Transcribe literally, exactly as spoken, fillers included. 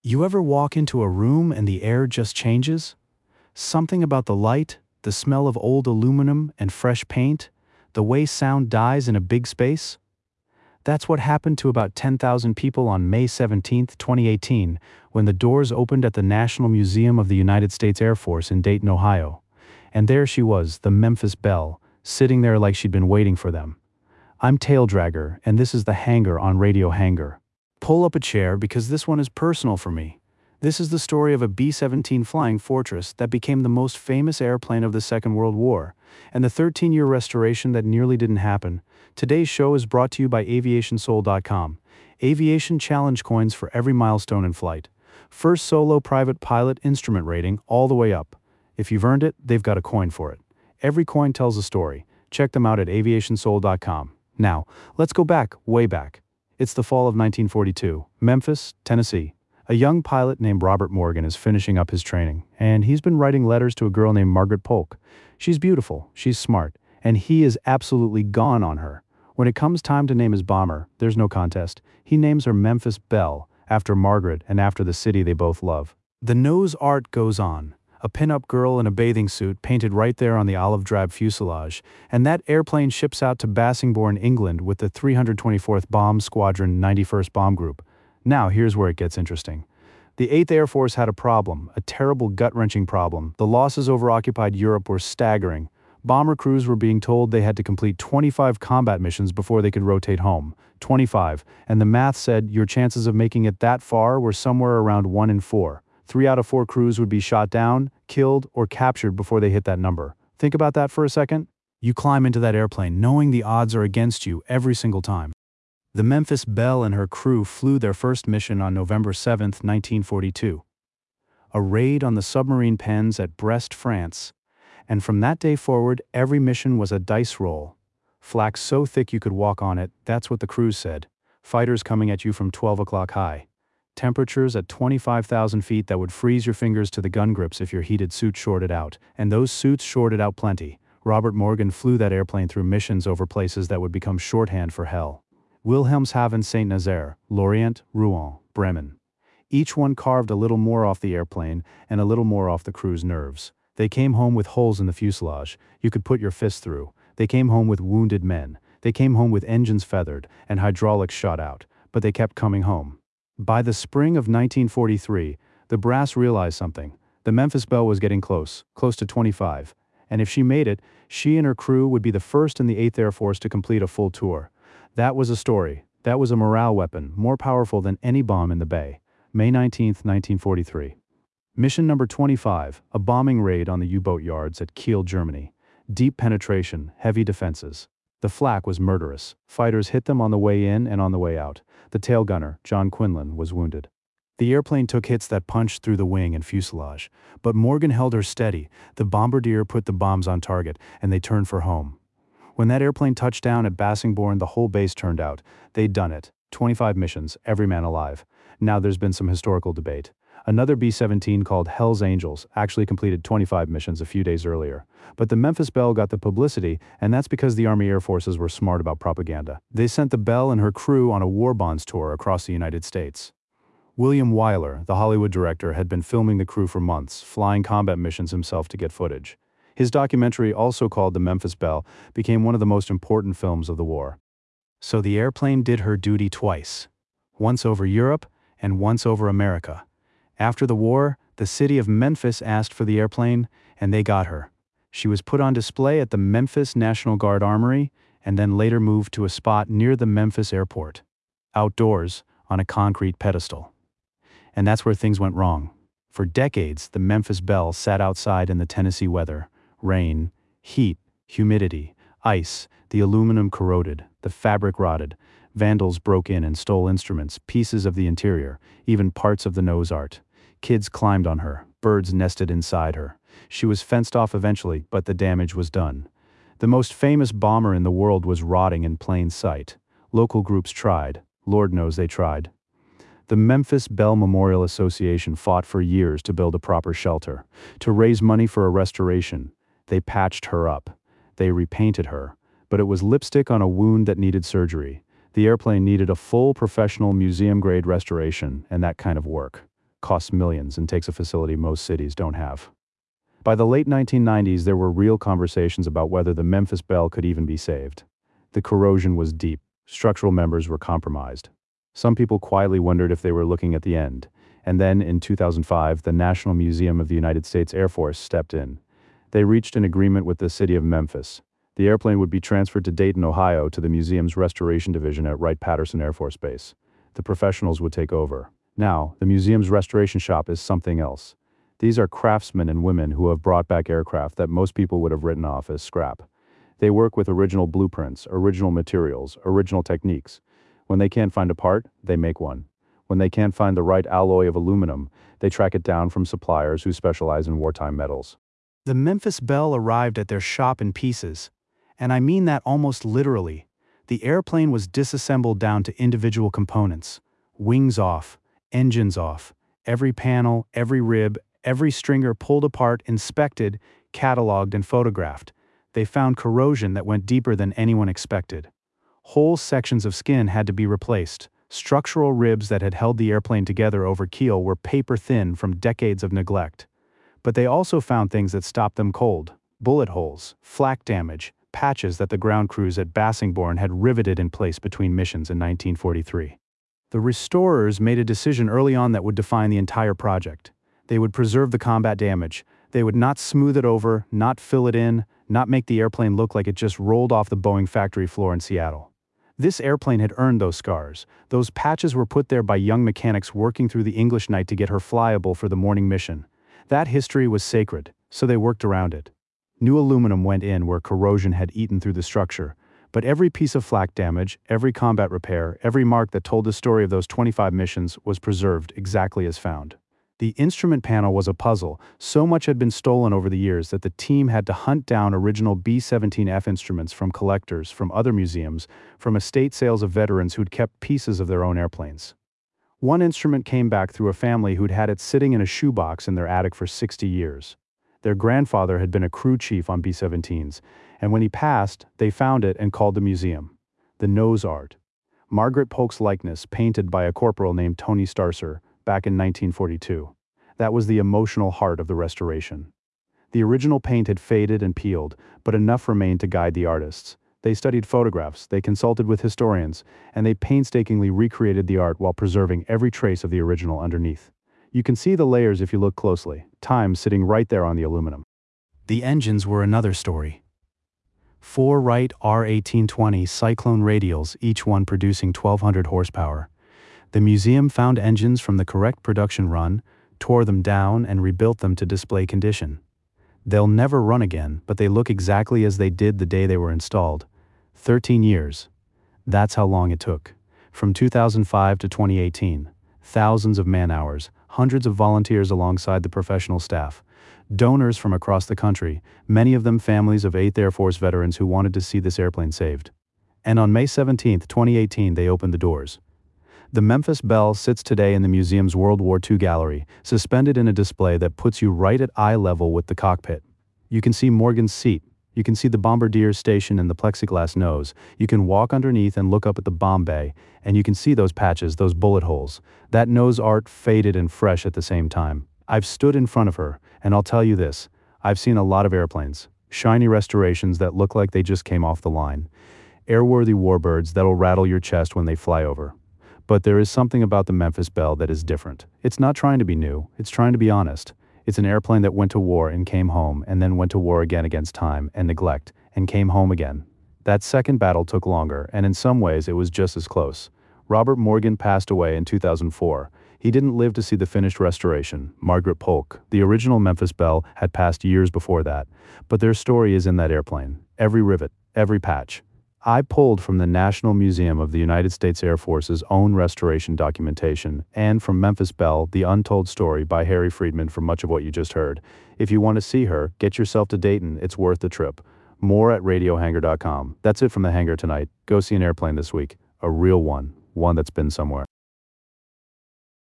You ever walk into a room and the air just changes? Something about the light, the smell of old aluminum and fresh paint, the way sound dies in a big space? That's what happened to about ten thousand people on May seventeenth, twenty eighteen, when the doors opened at the National Museum of the United States Air Force in Dayton, Ohio. And there she was, the Memphis Belle, sitting there like she'd been waiting for them. I'm Tail Dragger, and this is the Hangar on Radio Hangar. Pull up a chair because this one is personal for me. This is the story of a B seventeen Flying Fortress that became the most famous airplane of the Second World War, and the thirteen-year restoration that nearly didn't happen. Today's show is brought to you by aviation soul dot com. Aviation challenge coins for every milestone in flight. First solo private pilot instrument rating all the way up. If you've earned it, they've got a coin for it. Every coin tells a story. Check them out at aviation soul dot com. Now, let's go back, way back. It's the fall of nineteen forty-two, Memphis, Tennessee. A young pilot named Robert Morgan is finishing up his training, and he's been writing letters to a girl named Margaret Polk. She's beautiful, she's smart, and he is absolutely gone on her. When it comes time to name his bomber, there's no contest. He names her Memphis Belle, after Margaret and after the city they both love. The nose art goes on. A pin-up girl in a bathing suit painted right there on the olive drab fuselage, and that airplane ships out to Bassingbourn, England with the three hundred twenty-fourth Bomb Squadron ninety-first Bomb Group. Now here's where it gets interesting. The eighth Air Force had a problem, a terrible gut-wrenching problem. The losses over occupied Europe were staggering. Bomber crews were being told they had to complete twenty-five combat missions before they could rotate home. twenty-five, and the math said your chances of making it that far were somewhere around one in four. Three out of four crews would be shot down, killed, or captured before they hit that number. Think about that for a second. You climb into that airplane knowing the odds are against you every single time. The Memphis Belle and her crew flew their first mission on November seventh, nineteen forty-two. A raid on the submarine pens at Brest, France. And from that day forward, every mission was a dice roll. Flak so thick you could walk on it, that's what the crews said. Fighters coming at you from twelve o'clock high. Temperatures at twenty-five thousand feet that would freeze your fingers to the gun grips if your heated suit shorted out, and those suits shorted out plenty. Robert Morgan flew that airplane through missions over places that would become shorthand for hell. Wilhelmshaven, Saint Nazaire, Lorient, Rouen, Bremen. Each one carved a little more off the airplane and a little more off the crew's nerves. They came home with holes in the fuselage you could put your fist through. They came home with wounded men. They came home with engines feathered and hydraulics shot out, but they kept coming home. By the spring of nineteen forty-three, the brass realized something. The Memphis Belle was getting close, close to twenty-five, and if she made it, she and her crew would be the first in the eighth Air Force to complete a full tour. That was a story. That was a morale weapon, more powerful than any bomb in the Bay. May nineteenth, nineteen forty-three. Mission number twenty-five, a bombing raid on the U-boat yards at Kiel, Germany. Deep penetration, heavy defenses. The flak was murderous. Fighters hit them on the way in and on the way out. The tail gunner, John Quinlan, was wounded. The airplane took hits that punched through the wing and fuselage, but Morgan held her steady. The bombardier put the bombs on target, and they turned for home. When that airplane touched down at Bassingbourn, the whole base turned out. They'd done it. twenty-five missions, every man alive. Now there's been some historical debate. Another B seventeen called Hell's Angels actually completed twenty-five missions a few days earlier. But the Memphis Belle got the publicity, and that's because the Army Air Forces were smart about propaganda. They sent the Belle and her crew on a war bonds tour across the United States. William Wyler, the Hollywood director, had been filming the crew for months, flying combat missions himself to get footage. His documentary, also called The Memphis Belle, became one of the most important films of the war. So the airplane did her duty twice. Once over Europe, and once over America. After the war, the city of Memphis asked for the airplane, and they got her. She was put on display at the Memphis National Guard Armory, and then later moved to a spot near the Memphis airport. Outdoors, on a concrete pedestal. And that's where things went wrong. For decades, the Memphis Belle sat outside in the Tennessee weather. Rain, heat, humidity, ice, the aluminum corroded, the fabric rotted. Vandals broke in and stole instruments, pieces of the interior, even parts of the nose art. Kids climbed on her, birds nested inside her. She was fenced off eventually, but the damage was done. The most famous bomber in the world was rotting in plain sight. Local groups tried. Lord knows they tried. The Memphis Belle Memorial Association fought for years to build a proper shelter, to raise money for a restoration. They patched her up. They repainted her, but it was lipstick on a wound that needed surgery. The airplane needed a full professional museum-grade restoration, and that kind of work. costs millions, and takes a facility most cities don't have. By the late nineteen nineties, there were real conversations about whether the Memphis Belle could even be saved. The corrosion was deep. Structural members were compromised. Some people quietly wondered if they were looking at the end. And then, in two thousand five, the National Museum of the United States Air Force stepped in. They reached an agreement with the city of Memphis. The airplane would be transferred to Dayton, Ohio, to the museum's restoration division at Wright-Patterson Air Force Base. The professionals would take over. Now, the museum's restoration shop is something else. These are craftsmen and women who have brought back aircraft that most people would have written off as scrap. They work with original blueprints, original materials, original techniques. When they can't find a part, they make one. When they can't find the right alloy of aluminum, they track it down from suppliers who specialize in wartime metals. The Memphis Belle arrived at their shop in pieces, and I mean that almost literally. The airplane was disassembled down to individual components. Wings off, engines off, every panel, every rib, every stringer pulled apart, inspected, cataloged, and photographed. They found corrosion that went deeper than anyone expected. Whole sections of skin had to be replaced. Structural ribs that had held the airplane together over keel were paper-thin from decades of neglect. But they also found things that stopped them cold. Bullet holes, flak damage, patches that the ground crews at Bassingbourn had riveted in place between missions in nineteen forty-three. The restorers made a decision early on that would define the entire project. They would preserve the combat damage. They would not smooth it over, not fill it in, not make the airplane look like it just rolled off the Boeing factory floor in Seattle. This airplane had earned those scars. Those patches were put there by young mechanics working through the English night to get her flyable for the morning mission. That history was sacred, so they worked around it. New aluminum went in where corrosion had eaten through the structure, but every piece of flak damage, every combat repair, every mark that told the story of those twenty-five missions was preserved exactly as found. The instrument panel was a puzzle. So much had been stolen over the years that the team had to hunt down original B seventeen F instruments from collectors, from other museums, from estate sales of veterans who'd kept pieces of their own airplanes. One instrument came back through a family who'd had it sitting in a shoebox in their attic for sixty years. Their grandfather had been a crew chief on B seventeens, and when he passed, they found it and called the museum. The nose art. Margaret Polk's likeness, painted by a corporal named Tony Starcer, back in nineteen forty-two. That was the emotional heart of the restoration. The original paint had faded and peeled, but enough remained to guide the artists. They studied photographs, they consulted with historians, and they painstakingly recreated the art while preserving every trace of the original underneath. You can see the layers if you look closely, time sitting right there on the aluminum. The engines were another story. Four Wright R eighteen twenty Cyclone radials, each one producing twelve hundred horsepower. The museum found engines from the correct production run, tore them down, and rebuilt them to display condition. They'll never run again, but they look exactly as they did the day they were installed. Thirteen years. That's how long it took. From two thousand five to twenty eighteen. Thousands of man-hours, hundreds of volunteers alongside the professional staff, donors from across the country, many of them families of eighth Air Force veterans who wanted to see this airplane saved. And on May seventeenth, twenty eighteen, they opened the doors. The Memphis Belle sits today in the museum's World War Two gallery, suspended in a display that puts you right at eye level with the cockpit. You can see Morgan's seat, you can see the bombardier's station and the plexiglass nose, you can walk underneath and look up at the bomb bay, and you can see those patches, those bullet holes. That nose art faded and fresh at the same time. I've stood in front of her, and I'll tell you this, I've seen a lot of airplanes, shiny restorations that look like they just came off the line, airworthy warbirds that'll rattle your chest when they fly over. But there is something about the Memphis Belle that is different. It's not trying to be new, it's trying to be honest. It's an airplane that went to war and came home, and then went to war again against time and neglect, and came home again. That second battle took longer, and in some ways it was just as close. Robert Morgan passed away in two thousand four. He didn't live to see the finished restoration. Margaret Polk, the original Memphis Belle, had passed years before that. But their story is in that airplane. Every rivet, every patch. I pulled from the National Museum of the United States Air Force's own restoration documentation, and from Memphis Belle, The Untold Story by Harry Friedman for much of what you just heard. If you want to see her, get yourself to Dayton, it's worth the trip. More at radio hangar dot com. That's it from the hangar tonight. Go see an airplane this week. A real one. One that's been somewhere.